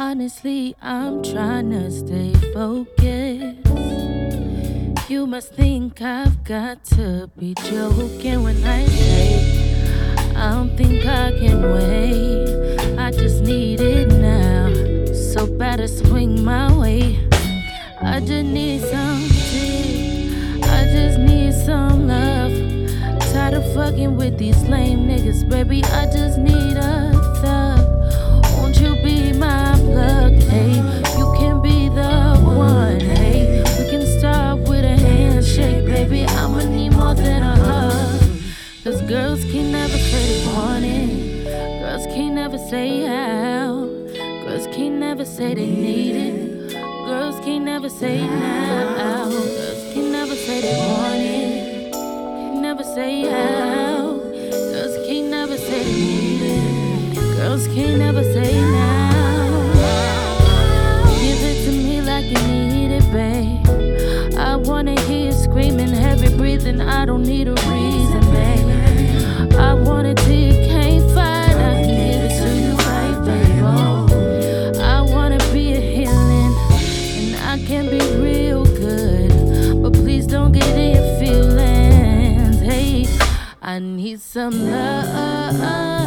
Honestly, I'm trying to stay focused. You must think I've got to be joking when I say I don't think I can wait. I just need it now. So better swing my way. I just need some dick. I just need some love. Tired of fucking with these lame niggas, baby. I just need a thug. Won't you be my plug? Hey, you can be the one. Hey, we can start with a handshake, baby. I'ma need more than a hug. Cause girls can never say they want it. Girls can never say how. Girls can never say they need it. Girls can never say now. Girls can never say they want it. Can never say how. Girls can never say they need it. Girls can never say now. Give it to me like you need it, babe. I wanna hear you screaming, heavy breathing. I don't need a reason, babe. I want it till you can't fight. I can give it to you right, babe. Oh, I wanna be a healing, and I can be real good, but please don't get in your feelings. Hey, I need some love.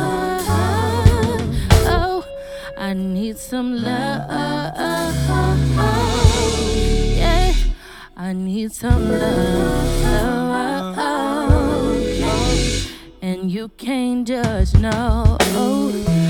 Oh, I need some love. Yeah, I need some love. And you can't judge, no.